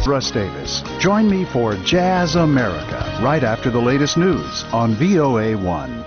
Russ Davis. Join me for Jazz America right after the latest news on VOA1.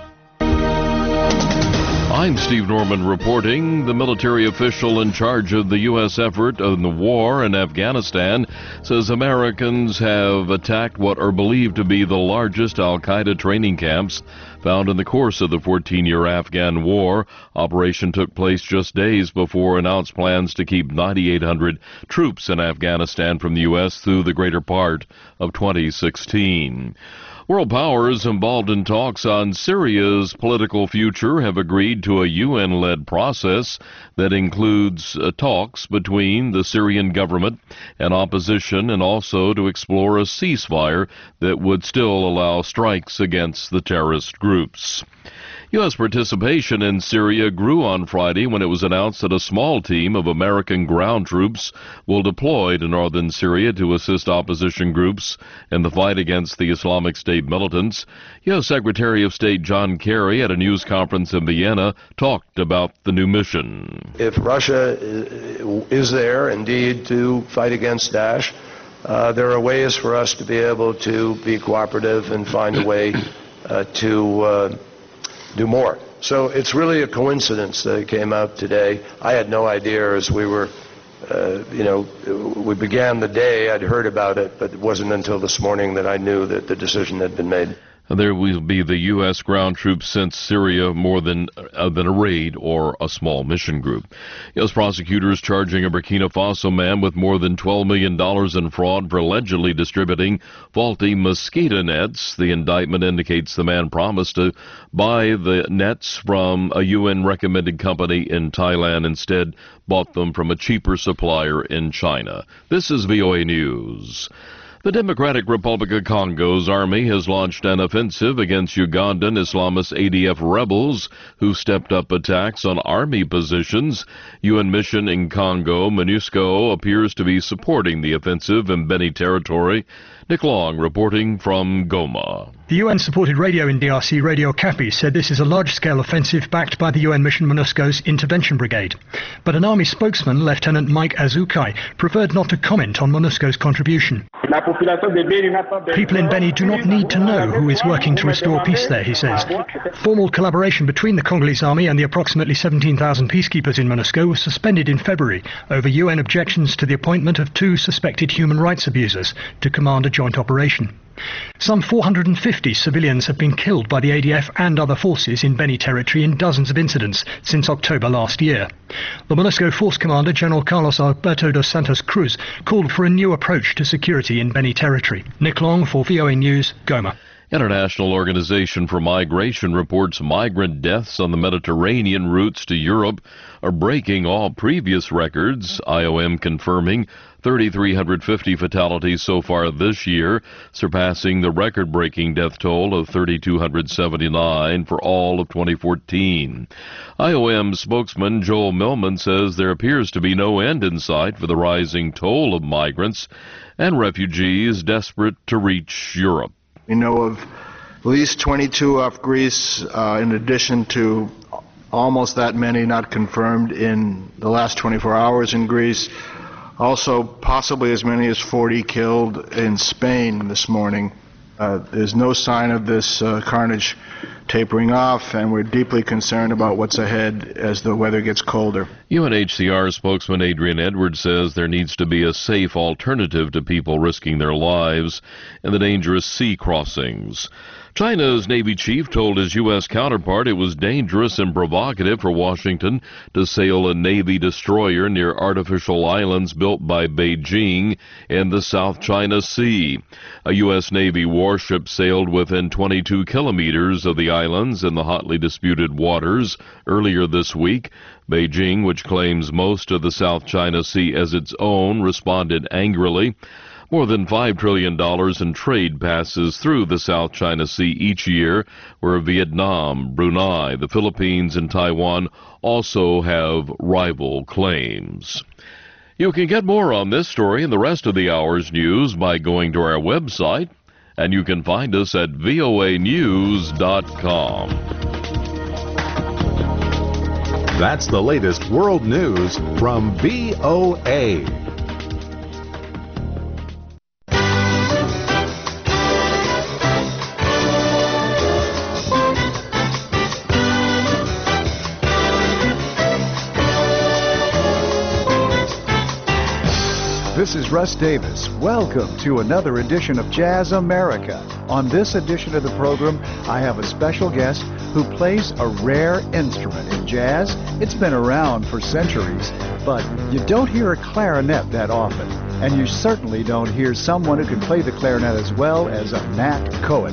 I'm Steve Norman reporting. The military official in charge of the U.S. effort in the war in Afghanistan says Americans have attacked what are believed to be the largest al-Qaeda training camps found in the course of the 14-year Afghan war. Operation took place just days before announced plans to keep 9,800 troops in Afghanistan from the U.S. through the greater part of 2016. World powers involved in talks on Syria's political future have agreed to a UN-led process that includes talks between the Syrian government and opposition, and also to explore a ceasefire that would still allow strikes against the terrorist groups. U.S. participation in Syria grew on Friday when it was announced that a small team of American ground troops will deploy to northern Syria to assist opposition groups in the fight against the Islamic State militants. U.S. Secretary of State John Kerry at a news conference in Vienna talked about the new mission. If Russia is there indeed to fight against Daesh, there are ways for us to be able to be cooperative and find a way to do more. So it's really a coincidence that it came out today. I had no idea as we were, we began the day, I'd heard about it, but it wasn't until this morning that I knew that the decision had been made. There will be the U.S. ground troops sent Syria more than a raid or a small mission group. U.S. prosecutors charging a Burkina Faso man with more than $12 million in fraud for allegedly distributing faulty mosquito nets. The indictment indicates the man promised to buy the nets from a UN-recommended company in Thailand, instead bought them from a cheaper supplier in China. This is VOA News. The Democratic Republic of Congo's army has launched an offensive against Ugandan Islamist ADF rebels who stepped up attacks on army positions. UN mission in Congo, MONUSCO, appears to be supporting the offensive in Beni territory. Nick Long reporting from Goma. The UN-supported radio in DRC, Radio Okapi, said this is a large-scale offensive backed by the UN mission MONUSCO's Intervention Brigade. But an army spokesman, Lieutenant Mike Azukai, preferred not to comment on MONUSCO's contribution. People in Beni do not need to know who is working to restore peace there, he says. Formal collaboration between the Congolese army and the approximately 17,000 peacekeepers in MONUSCO was suspended in February over UN objections to the appointment of 2 suspected human rights abusers to command a joint operation. Some 450 civilians have been killed by the ADF and other forces in Beni territory in dozens of incidents since October last year. The MONUSCO force commander, General Carlos Alberto dos Santos Cruz, called for a new approach to security in Beni territory. Nick Long for VOA News, Goma. International Organization for Migration reports migrant deaths on the Mediterranean routes to Europe are breaking all previous records, IOM confirming 3,350 fatalities so far this year, surpassing the record-breaking death toll of 3,279 for all of 2014. IOM spokesman Joel Millman says there appears to be no end in sight for the rising toll of migrants and refugees desperate to reach Europe. We know of at least 22 off Greece, in addition to almost that many not confirmed in the last 24 hours in Greece. Also, possibly as many as 40 killed in Spain this morning. There's no sign of this carnage tapering off, and we're deeply concerned about what's ahead as the weather gets colder. UNHCR spokesman Adrian Edwards says there needs to be a safe alternative to people risking their lives in the dangerous sea crossings. China's Navy chief told his U.S. counterpart it was dangerous and provocative for Washington to sail a Navy destroyer near artificial islands built by Beijing in the South China Sea. A U.S. Navy warship sailed within 22 kilometers of the islands in the hotly disputed waters earlier this week. Beijing, which claims most of the South China Sea as its own, responded angrily. More than $5 trillion in trade passes through the South China Sea each year, where Vietnam, Brunei, the Philippines, and Taiwan also have rival claims. You can get more on this story and the rest of the hour's news by going to our website, and you can find us at voanews.com. That's the latest world news from VOA. This is Russ Davis. Welcome to another edition of Jazz America. On this edition of the program, I have a special guest who plays a rare instrument in jazz. It's been around for centuries, but you don't hear a clarinet that often. And you certainly don't hear someone who can play the clarinet as well as a Nat Cohen.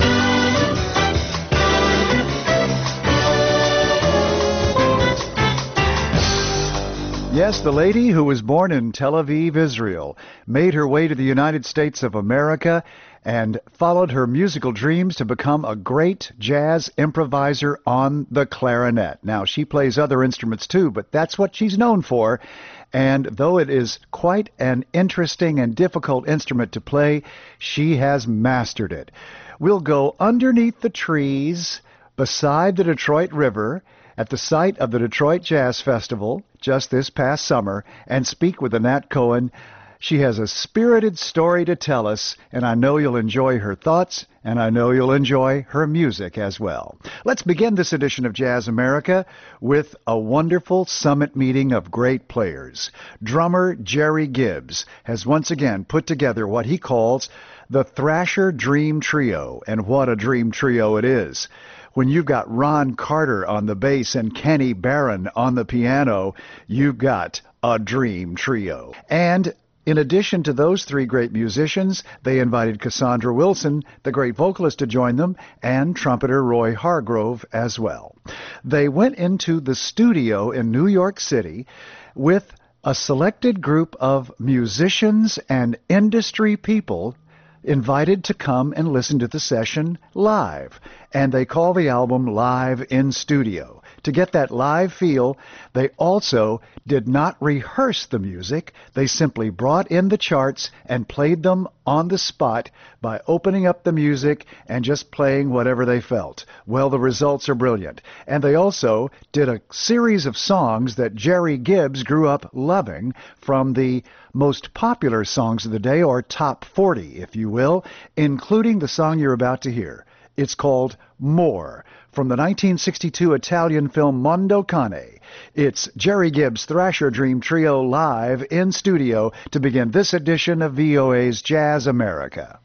Yes, the lady who was born in Tel Aviv, Israel, made her way to the United States of America and followed her musical dreams to become a great jazz improviser on the clarinet. Now, she plays other instruments too, but that's what she's known for. And though it is quite an interesting and difficult instrument to play, she has mastered it. We'll go underneath the trees beside the Detroit River at the site of the Detroit Jazz Festival just this past summer and speak with Nat Cohen. She has a spirited story to tell us, and I know you'll enjoy her thoughts, and I know you'll enjoy her music as well. Let's begin this edition of Jazz America with a wonderful summit meeting of great players. Drummer Jerry Gibbs has once again put together what he calls the Thrasher Dream Trio, and what a dream trio it is. When you've got Ron Carter on the bass and Kenny Barron on the piano, you've got a dream trio. And in addition to those three great musicians, they invited Cassandra Wilson, the great vocalist, to join them, and trumpeter Roy Hargrove as well. They went into the studio in New York City with a selected group of musicians and industry people invited to come and listen to the session live. And they call the album Live in Studio. To get that live feel, they also did not rehearse the music. They simply brought in the charts and played them on the spot by opening up the music and just playing whatever they felt. Well, the results are brilliant. And they also did a series of songs that Jerry Gibbs grew up loving, from the most popular songs of the day, or top 40, if you will, including the song you're about to hear. It's called More, from the 1962 Italian film Mondo Cane. It's Jerry Gibbs' Thrasher Dream Trio live in studio to begin this edition of VOA's Jazz America.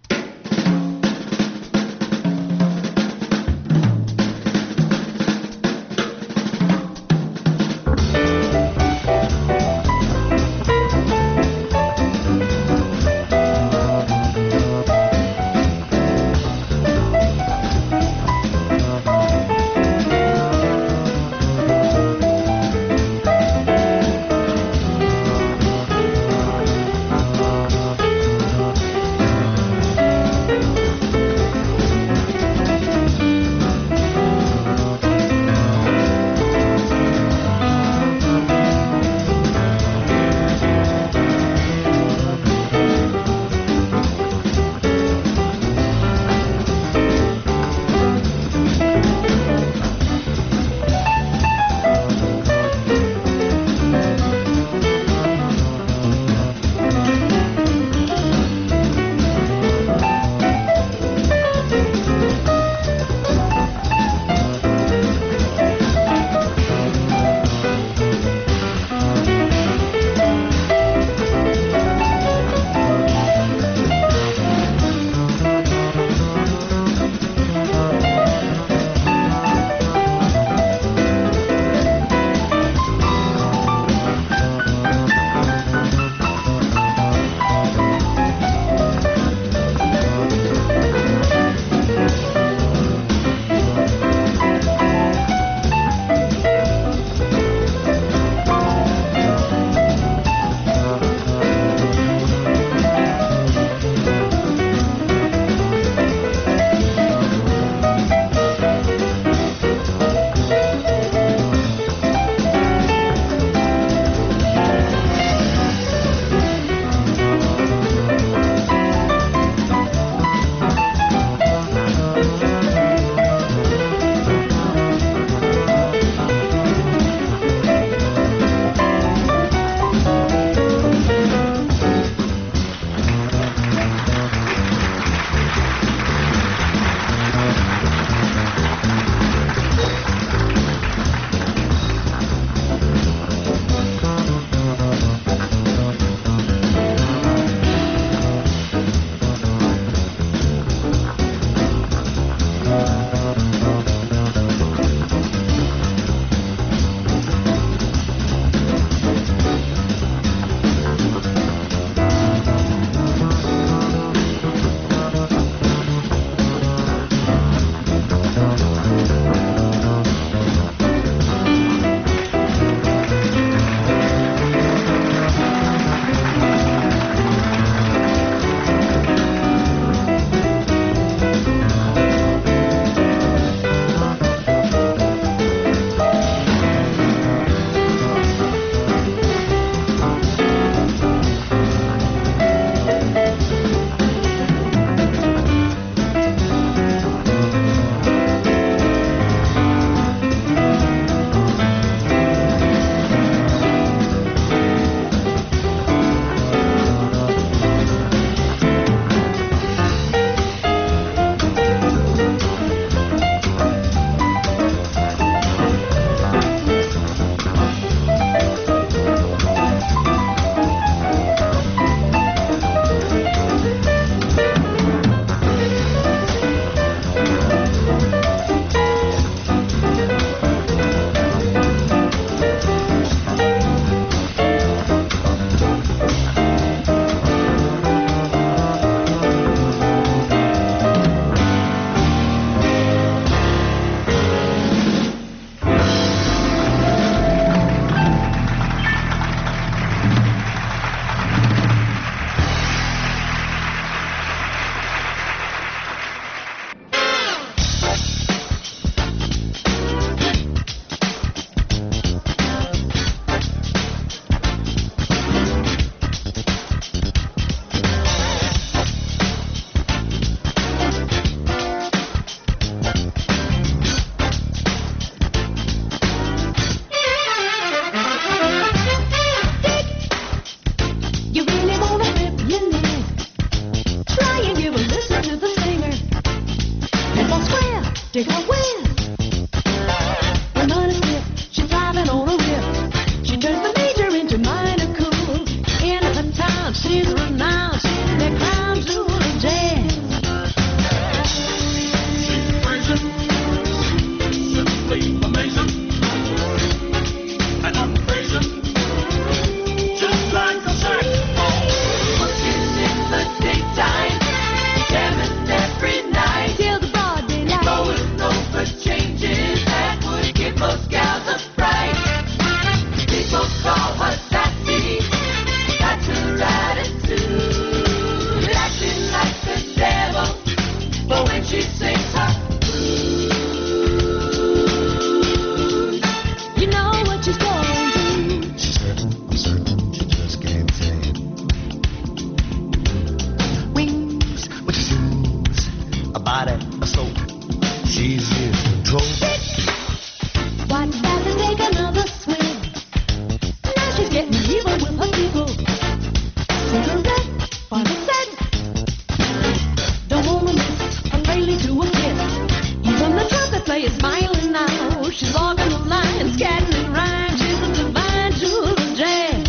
body, a soul. She's in control. Why'd Sally take another swing? Now she's getting even with her people. Cigarette for the set. Don't wanna miss a lady to a kiss. Even the trumpet player is smiling now. She's logging the line, scatting and rhyme. She's a divine jewel of jazz.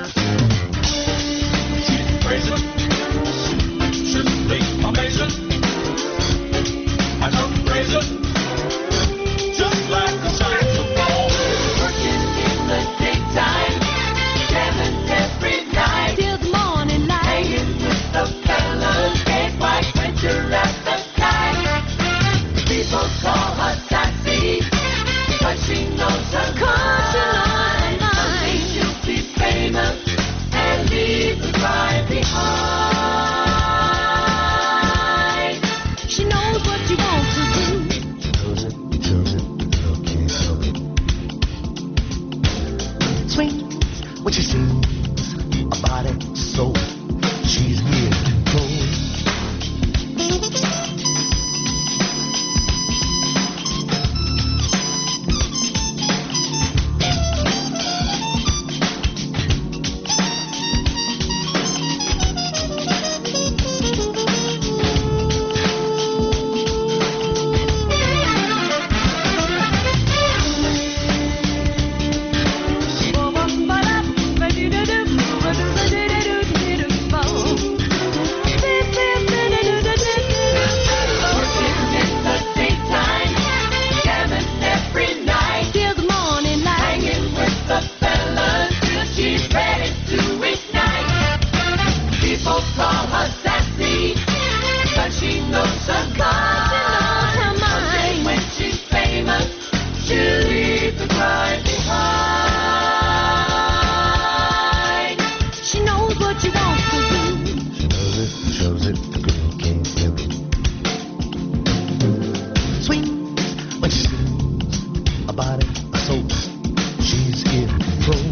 She's crazy. Simply amazing. I don't praise it. Just like a saxophone. Working in the daytime, jamming every night till the morning light. Hanging with the fellas, can't quite quench her appetite. People call her sassy, 'cause she knows her line. Someday she'll be famous and leave the crime behind. She knows what she wants to do. Shows it, the girl can't help it. Swings when she sings, a body, a soul. She's in control. Shows it, the girl can't help it. Swing when she sings, a body, a soul. She's in control.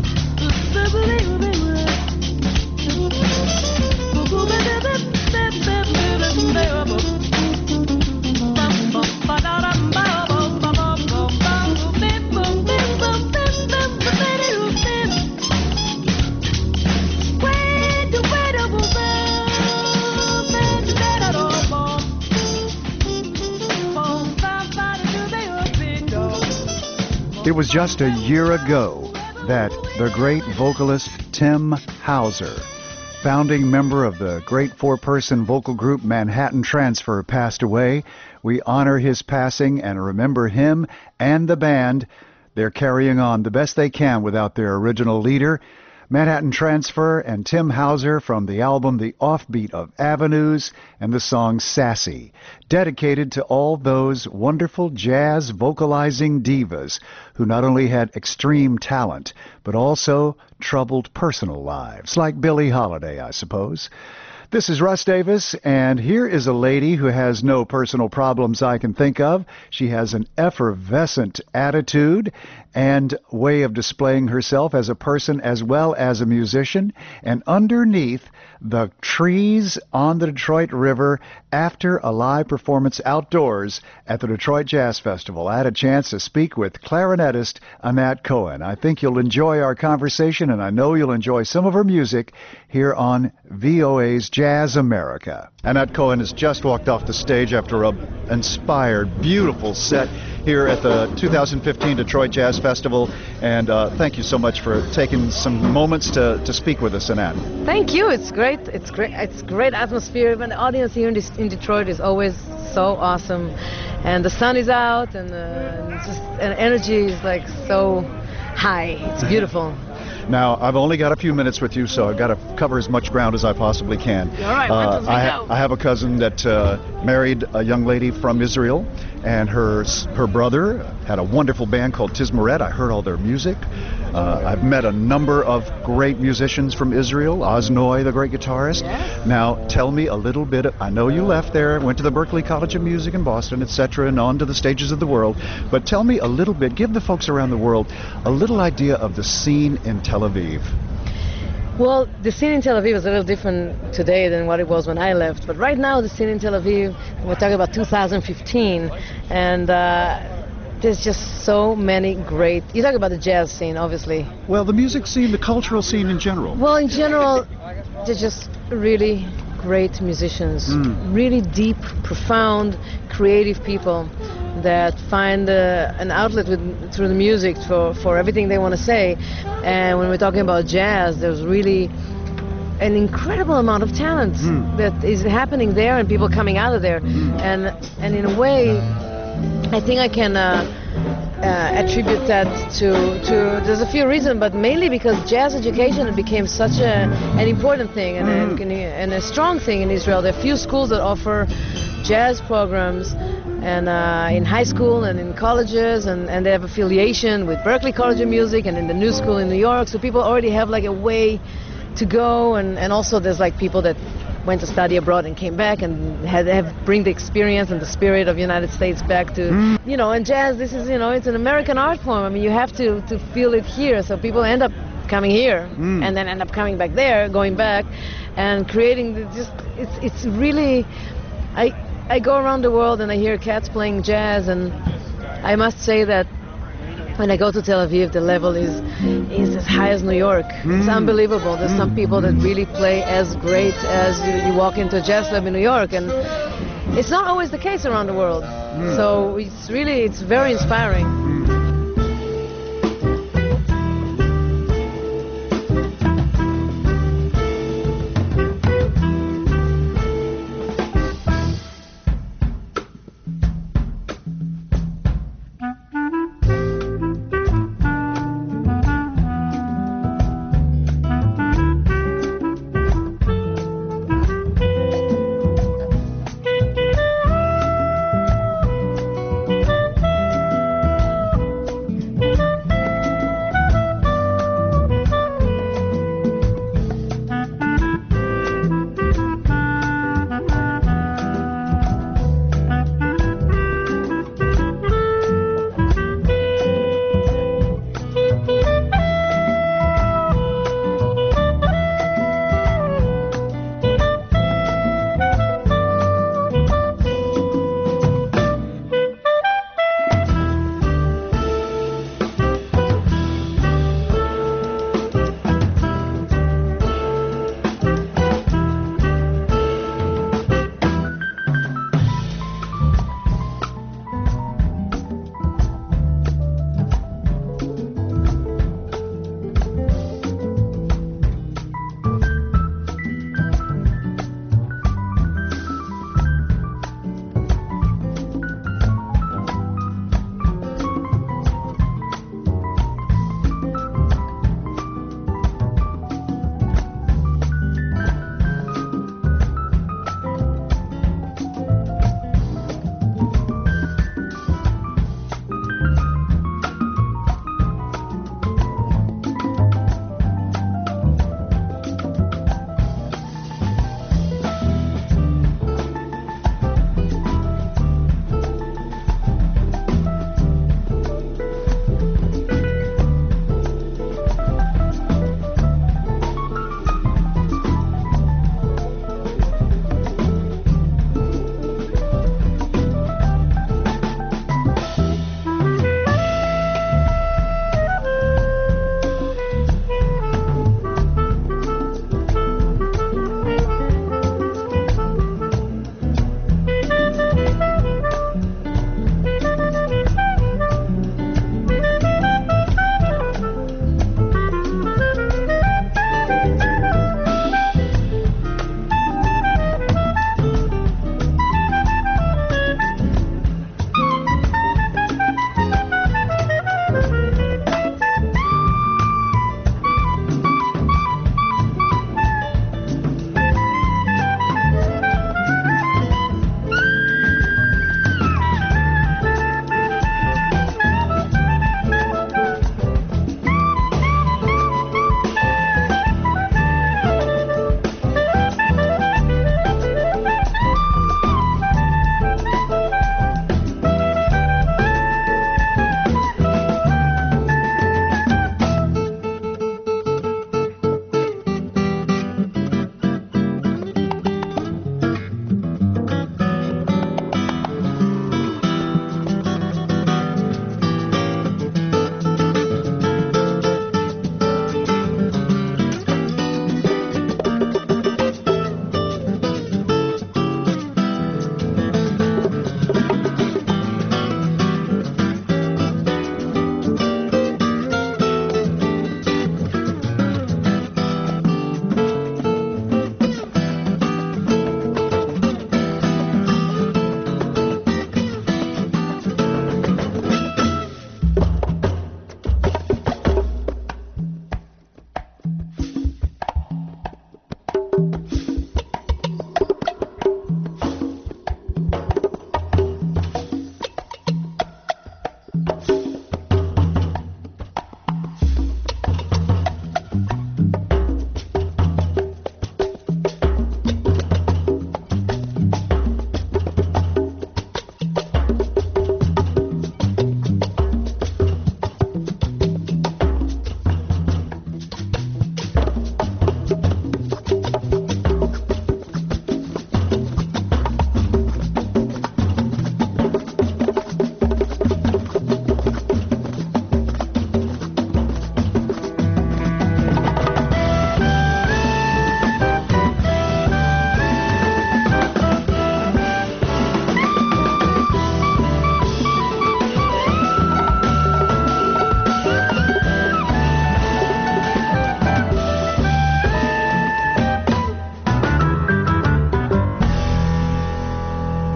It was just a year ago that the great vocalist Tim Hauser, founding member of the great four-person vocal group Manhattan Transfer, passed away. We honor his passing and remember him and the band. They're carrying on the best they can without their original leader. Manhattan Transfer and Tim Hauser from the album The Offbeat of Avenues and the song Sassy, dedicated to all those wonderful jazz vocalizing divas who not only had extreme talent, but also troubled personal lives, like Billie Holiday, I suppose. This is Russ Davis, and here is a lady who has no personal problems I can think of. She has an effervescent attitude and way of displaying herself as a person as well as a musician. And underneath the trees on the Detroit River, after a live performance outdoors at the Detroit Jazz Festival, I had a chance to speak with clarinetist Anat Cohen. I think you'll enjoy our conversation, and I know you'll enjoy some of her music here on VOA's Jazz America. Anat Cohen has just walked off the stage after an inspired, beautiful set here at the 2015 Detroit Jazz Festival, and thank you so much for taking some moments to speak with us, Anat. Thank you. It's great. It's great atmosphere. Even the audience here in Detroit is always so awesome, and the sun is out, and energy is like so high. It's beautiful. Now, I've only got a few minutes with you, so I've got to cover as much ground as I possibly can. All right, I have a cousin that married a young lady from Israel, and her brother had a wonderful band called Tizmaret. I heard all their music. I've met a number of great musicians from Israel, Oznoi, the great guitarist. Yes. Now, tell me a little bit. I know you left there, went to the Berklee College of Music in Boston, etc., and on to the stages of the world. But tell me a little bit, give the folks around the world a little idea of the scene in Tel Aviv. Well, the scene in Tel Aviv is a little different today than what it was when I left. But right now, the scene in Tel Aviv, we're talking about 2015, and there's just so many great... You talk about the jazz scene, obviously. Well, the music scene, the cultural scene in general. Well, in general, they're just really great musicians. Really deep, profound, creative people that find an outlet through the music for everything they want to say. And when we're talking about jazz, there's really an incredible amount of talent that is happening there and people coming out of there. And in a way, I think I can attribute that to there's a few reasons, but mainly because jazz education became such an important thing and a strong thing in Israel. There are few schools that offer jazz programs, and in high school and in colleges, and they have affiliation with Berklee College of Music and in the New School in New York, so people already have like a way to go, and also there's like people that went to study abroad and came back and have bring the experience and the spirit of United States back to, you know, and jazz, this is, you know, it's an American art form. I mean, you have to feel it here, so people end up coming here and then end up coming back there, going back and creating it's really, I go around the world and I hear cats playing jazz, and I must say that when I go to Tel Aviv, the level is as high as New York. It's unbelievable. There's some people that really play as great as you walk into a jazz club in New York, and it's not always the case around the world. So it's very inspiring.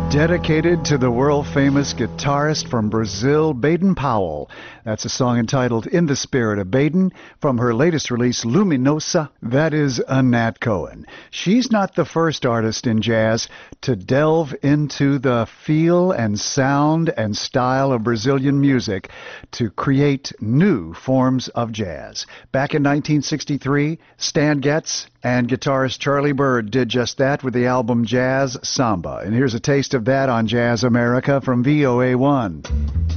Dedicated to the world-famous guitarist from Brazil, Baden Powell. That's a song entitled In the Spirit of Baden from her latest release, Luminosa. That is a Nat Cohen. She's not the first artist in jazz to delve into the feel and sound and style of Brazilian music to create new forms of jazz. Back in 1963, Stan Getz and guitarist Charlie Byrd did just that with the album Jazz Samba. And here's a taste of that on Jazz America from VOA1.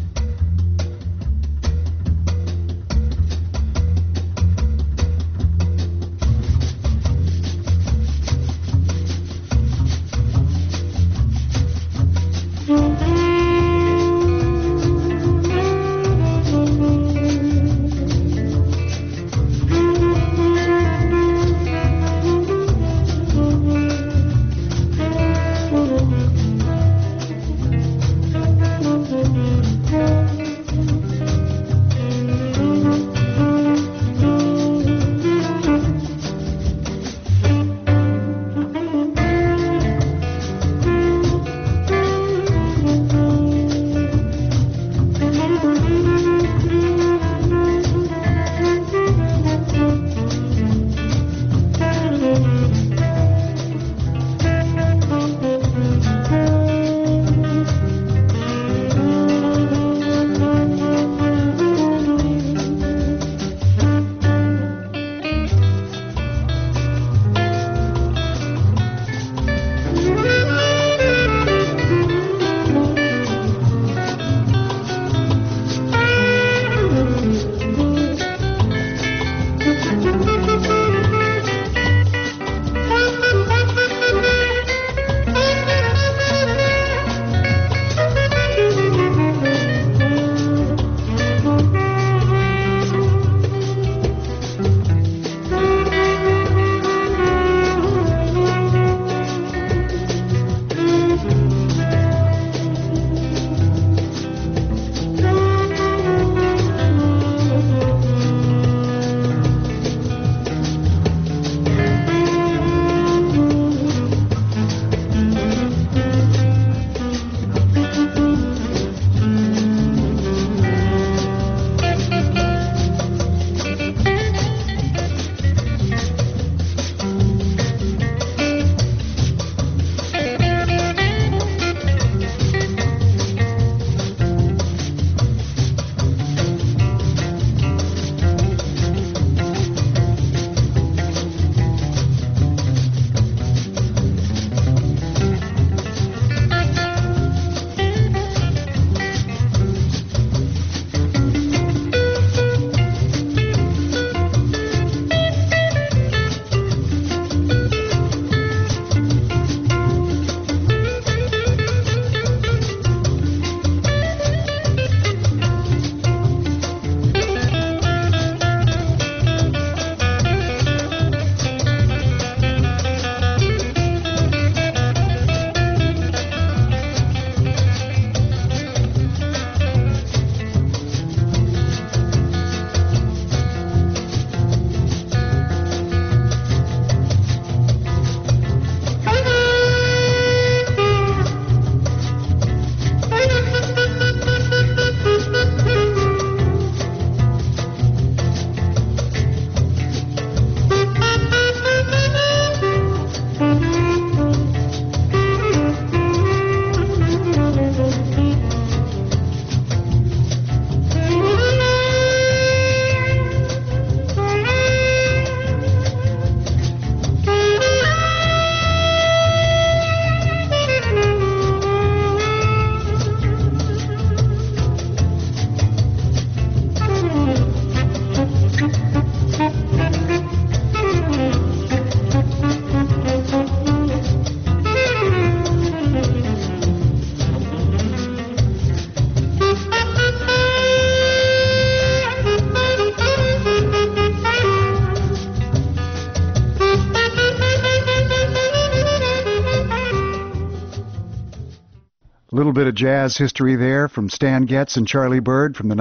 A little bit of jazz history there from Stan Getz and Charlie Byrd from the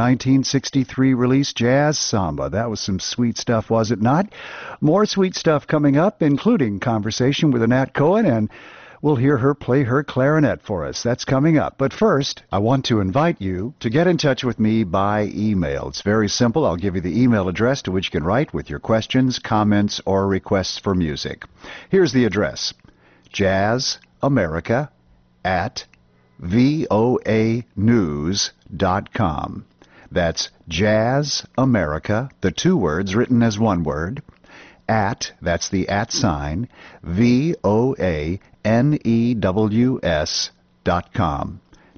1963 release Jazz Samba. That was some sweet stuff, was it not? More sweet stuff coming up, including conversation with Nat Cohen, and We'll hear her play her clarinet for us. That's coming up. But first, I want to invite you to get in touch with me by email. It's very simple. I'll give you the email address to which you can write with your questions, comments, or requests for music. Here's the address: jazzamerica@voanews.com. That's jazzamerica, the two words written as one word, that's the @ sign, voanews.com.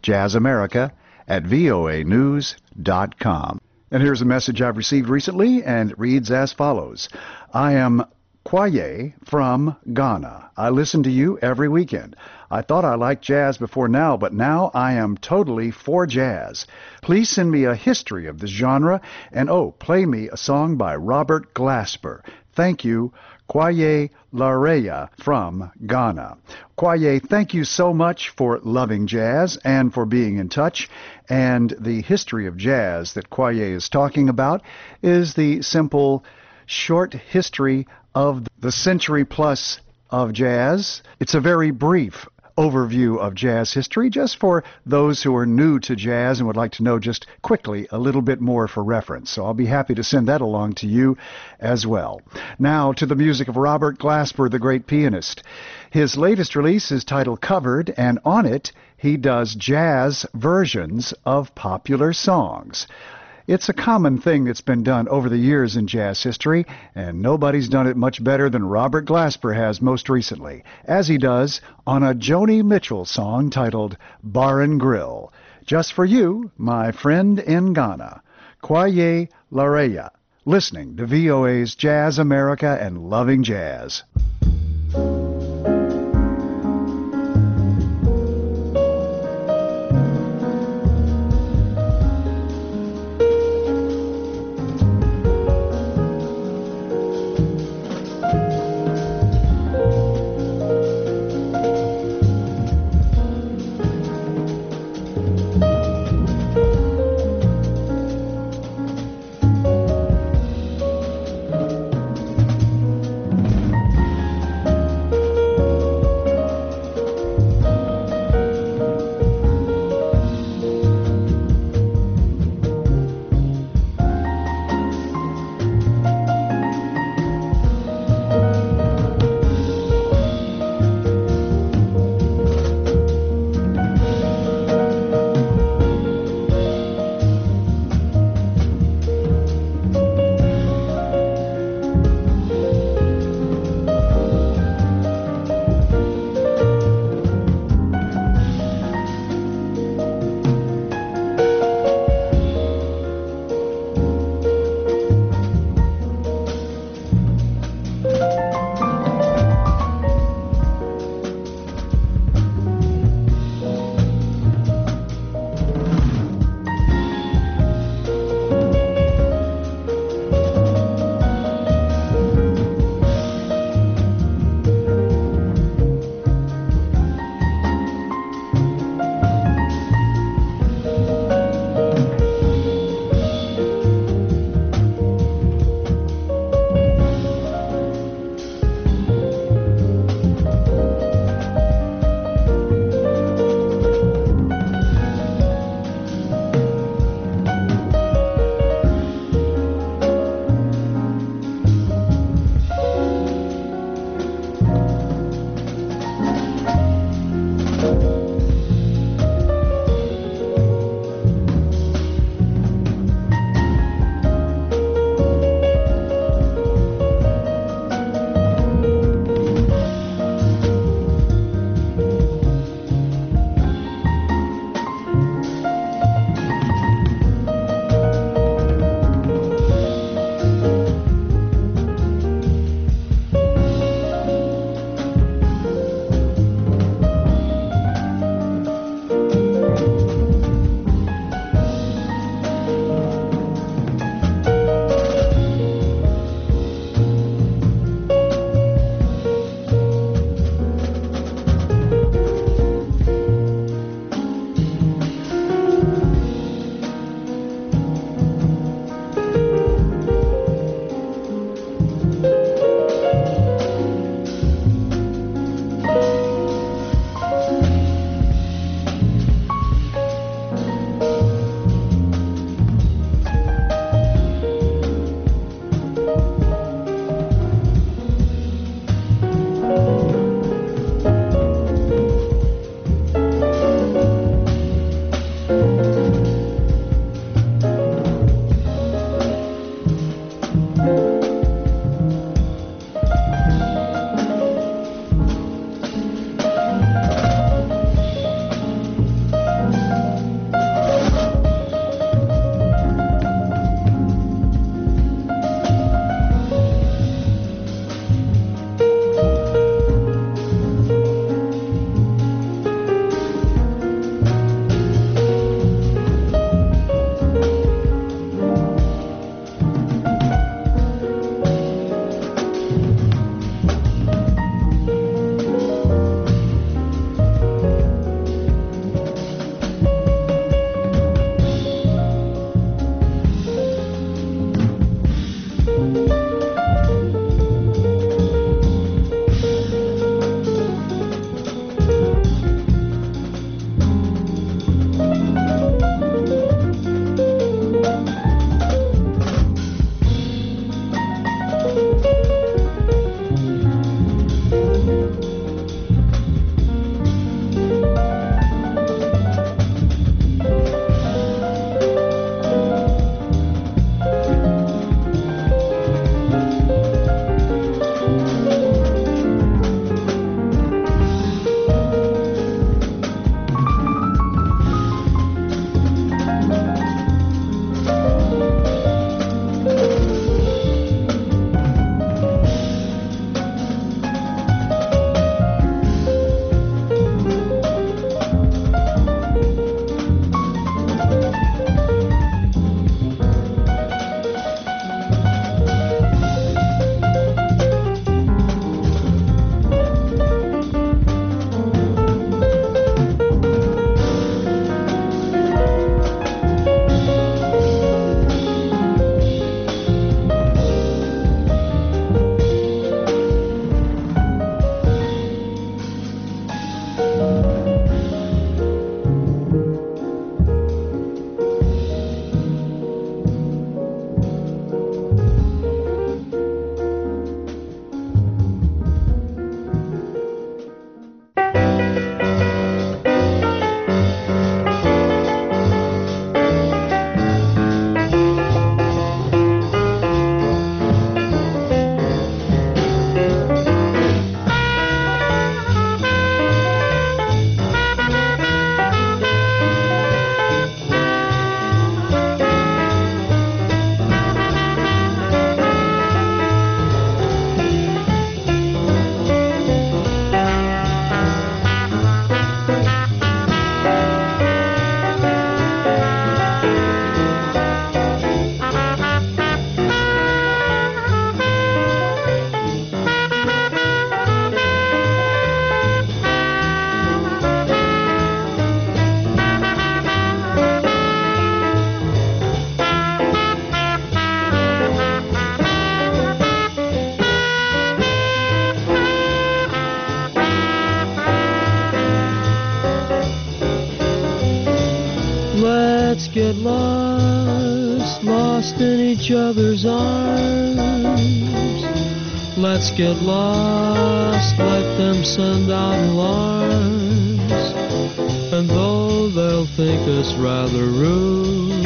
jazzamerica@voanews.com. And here's a message I've received recently, and it reads as follows. I am Kwaye from Ghana. I listen to you every weekend. I thought I liked jazz before now, but now I am totally for jazz. Please send me a history of this genre, and play me a song by Robert Glasper. Thank you, Kwaye Lareya from Ghana. Kwaye, thank you so much for loving jazz and for being in touch. And the history of jazz that Kwaye is talking about is the simple, short history of the century plus of jazz. It's a very brief overview of jazz history, just for those who are new to jazz and would like to know just quickly a little bit more for reference. So I'll be happy to send that along to you as well. Now to the music of Robert Glasper, the great pianist. His latest release is titled Covered, and on it he does jazz versions of popular songs. It's a common thing that's been done over the years in jazz history, and nobody's done it much better than Robert Glasper has most recently, as he does on a Joni Mitchell song titled Bar and Grill. Just for you, my friend in Ghana, Kwaye Lareya, listening to VOA's Jazz America and Loving Jazz. Let's get lost, lost in each other's arms. Let's get lost, let them send out alarms. And though they'll think us rather rude,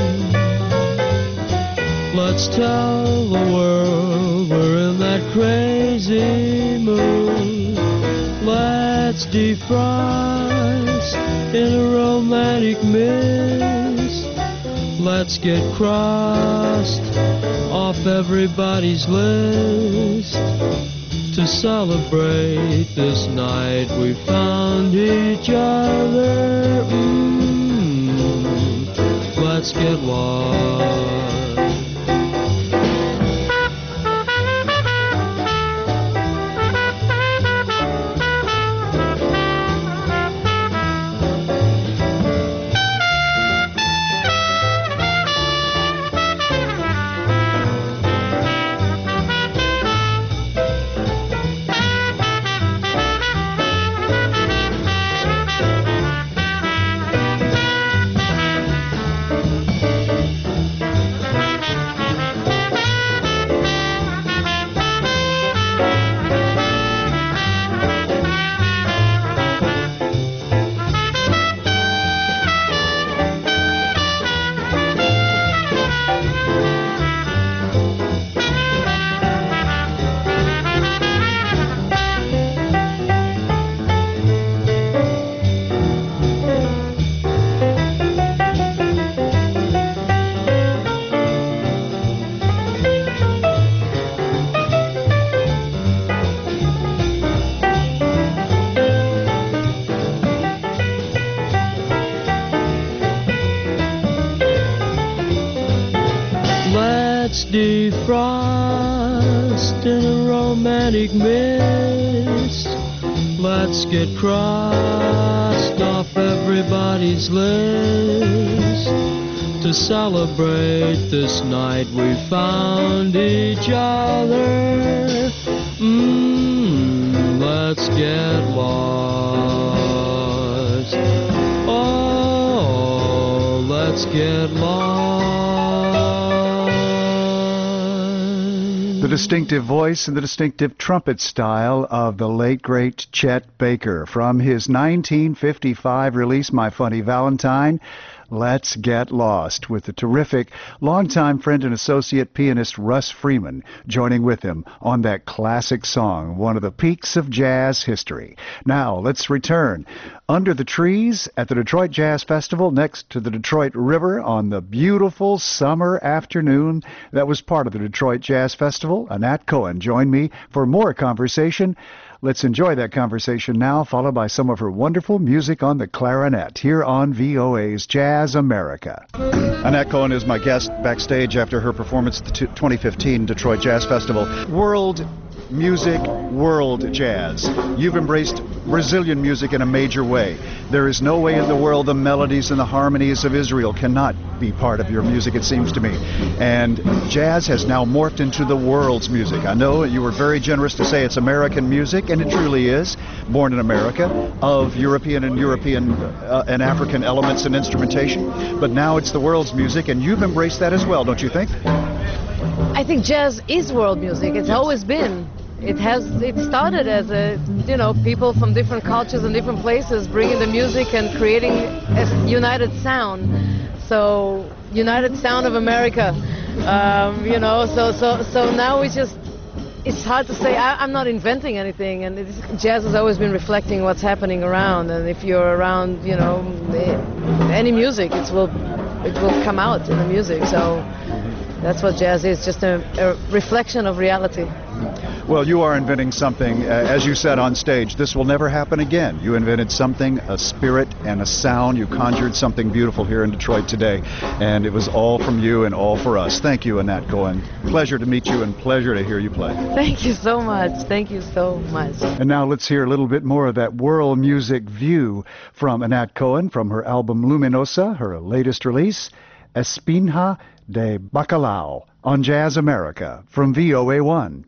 let's tell the world we're in that crazy mood. Let's defrost in a romantic mist. Let's get crossed off everybody's list. To celebrate this night we found each other. Let's get lost. Let's defrost in a romantic mist. Let's get crossed off everybody's list. To celebrate this night we found each other. Let's get lost. Oh, let's get lost. The distinctive voice and the distinctive trumpet style of the late, great Chet Baker. From his 1955 release, My Funny Valentine, Let's Get Lost, with the terrific longtime friend and associate pianist Russ Freeman joining with him on that classic song, one of the peaks of jazz history. Now, let's return. Under the trees at the Detroit Jazz Festival next to the Detroit River on the beautiful summer afternoon that was part of the Detroit Jazz Festival, Anat Cohen joined me for more conversation. Let's enjoy that conversation now, followed by some of her wonderful music on the clarinet here on VOA's Jazz America. Anat Cohen is my guest backstage after her performance at the 2015 Detroit Jazz Festival. World music, world jazz. You've embraced Brazilian music in a major way. There is no way in the world the melodies and the harmonies of Israel cannot be part of your music, it seems to me. And jazz has now morphed into the world's music. I know you were very generous to say it's American music, and it truly is, born in America, of European and African elements and instrumentation. But now it's the world's music, and you've embraced that as well, don't you think? I think jazz is world music. It's always been. It started as people from different cultures and different places bringing the music and creating a united sound. So united sound of America, So now it's hard to say. I'm not inventing anything, and jazz has always been reflecting what's happening around. And if you're around, any music, it will come out in the music. So that's what jazz is, just a reflection of reality. Well, you are inventing something, as you said on stage, this will never happen again. You invented something, a spirit and a sound. You conjured something beautiful here in Detroit today, and it was all from you and all for us. Thank you, Anat Cohen. Pleasure to meet you and pleasure to hear you play. Thank you so much. Thank you so much. And now let's hear a little bit more of that world music view from Anat Cohen from her album Luminosa, her latest release, Espinha de Bacalao, on Jazz America from VOA1.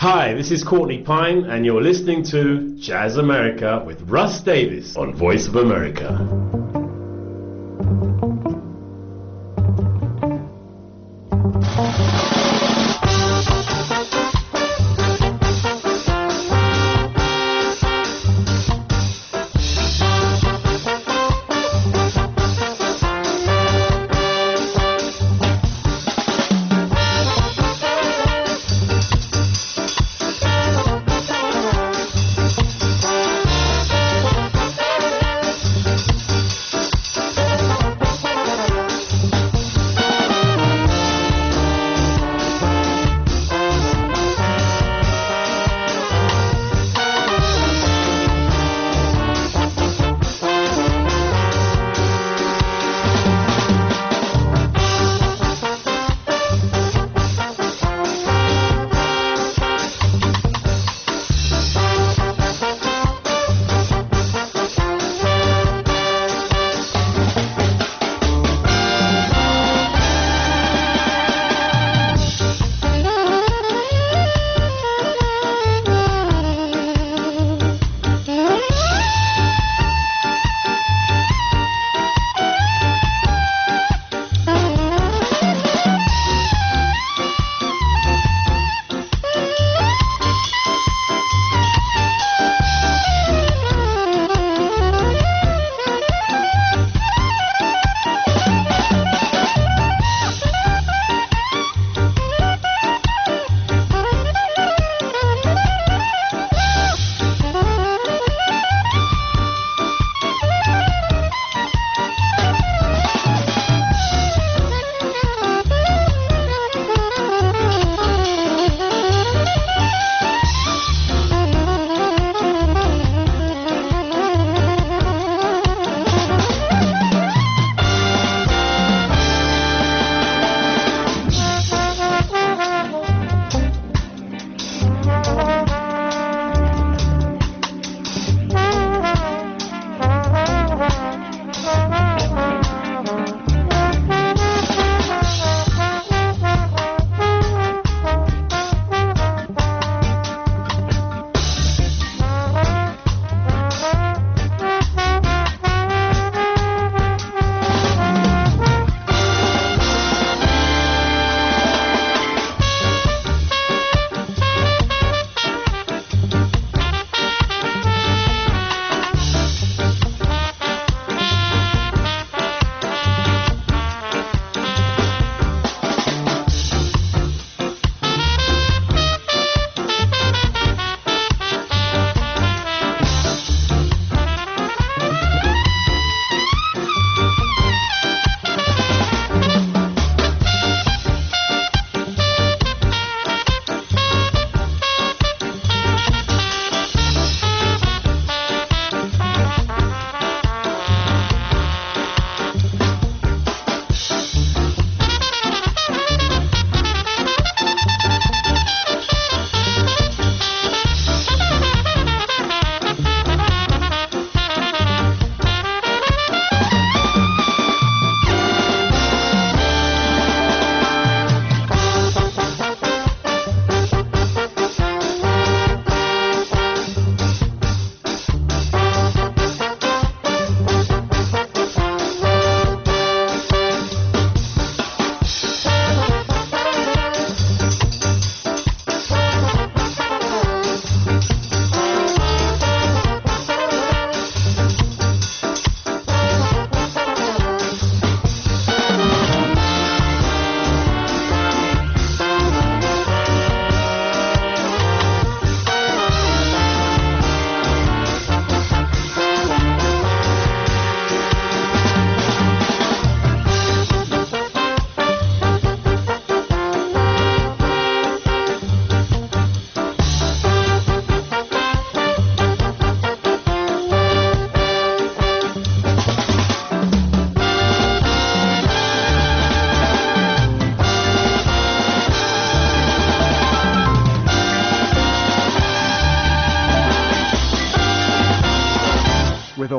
Hi, this is Courtney Pine, and you're listening to Jazz America with Russ Davis on Voice of America.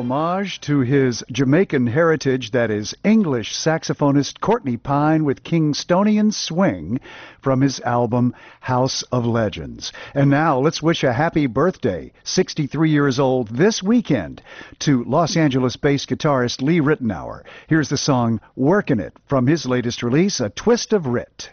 homage to his Jamaican heritage, that is English saxophonist Courtney Pine with Kingstonian Swing from his album House of Legends. And now let's wish a happy birthday, 63 years old this weekend, to Los Angeles-based guitarist Lee Ritenour. Here's the song Workin' It from his latest release, A Twist of Rit.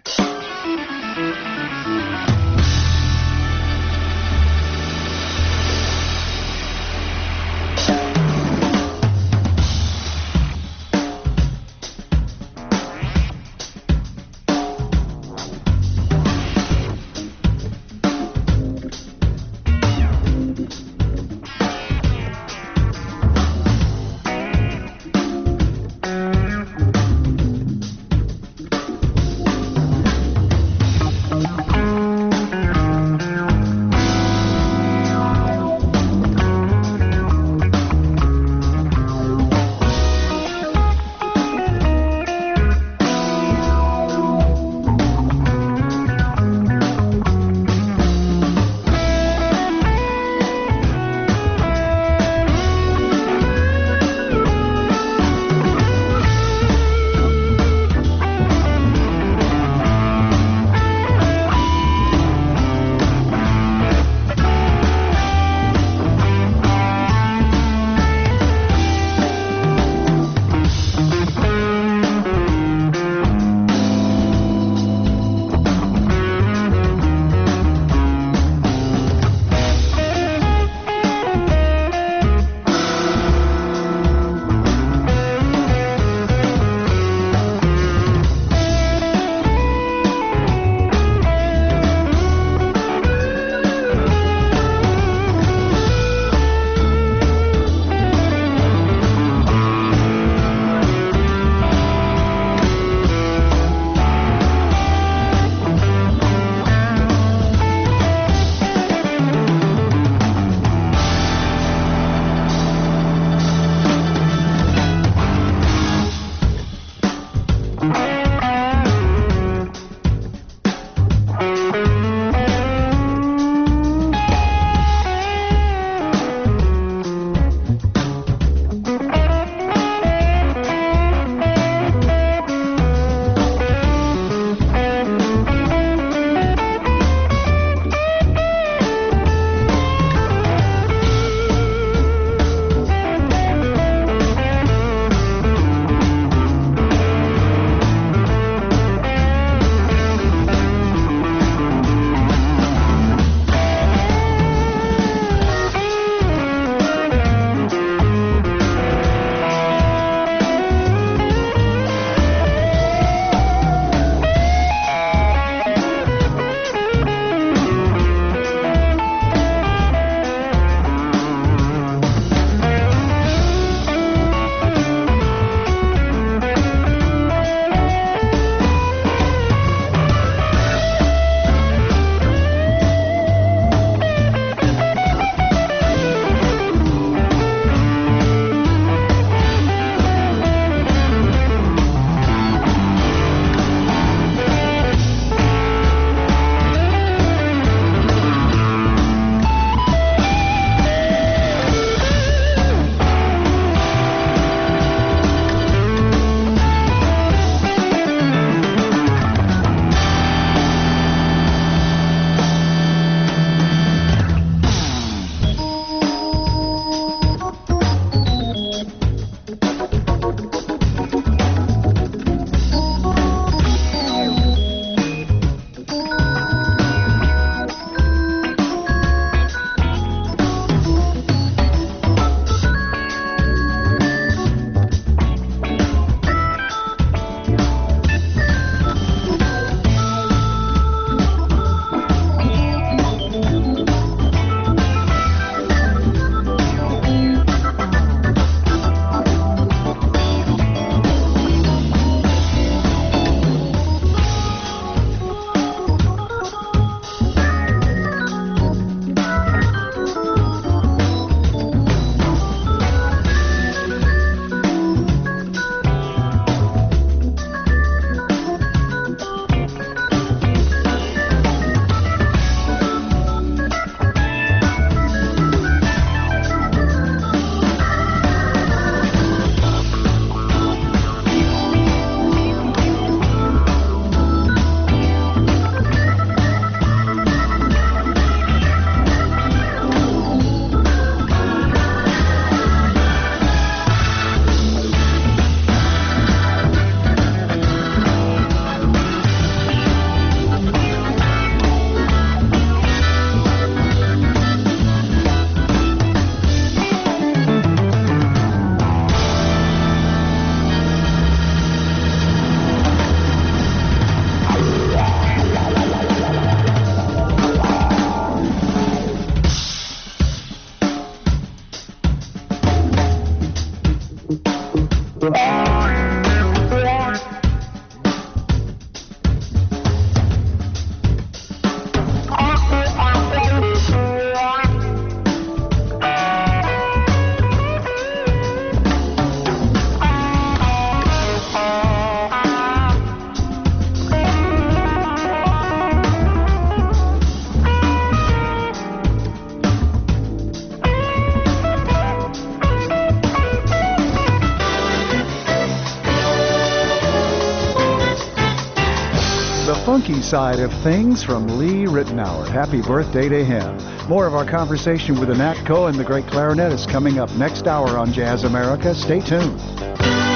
funky side of things from Lee Ritenour. Happy birthday to him. More of our conversation with Nat Cohen, the great clarinetist, coming up next hour on Jazz America. Stay tuned.